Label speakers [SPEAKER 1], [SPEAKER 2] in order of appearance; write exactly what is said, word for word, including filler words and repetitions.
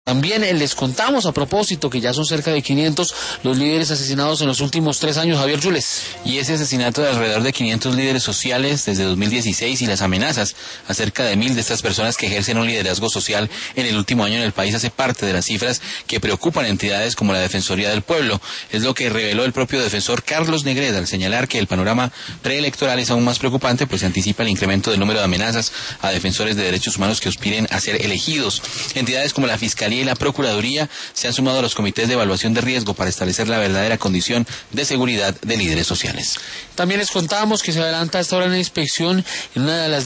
[SPEAKER 1] También les contamos a propósito que ya son cerca de quinientos los líderes asesinados en los últimos tres años, Javier Yules.
[SPEAKER 2] Y ese asesinato de alrededor de quinientos líderes sociales desde dos mil dieciséis y las amenazas a cerca de mil de estas personas que ejercen un liderazgo social en el último año en el país hace parte de las cifras que preocupan a entidades como la Defensoría del Pueblo. Es lo que reveló el propio defensor Carlos Negreda al señalar que el panorama preelectoral es aún más preocupante, pues se anticipa el incremento del número de amenazas a defensores de derechos humanos que aspiren a ser elegidos. Entidades como la Fiscalía y la Procuraduría se han sumado a los comités de evaluación de riesgo para establecer la verdadera condición de seguridad de líderes sociales.
[SPEAKER 1] También les contamos que se adelanta a esta hora una inspección en una de las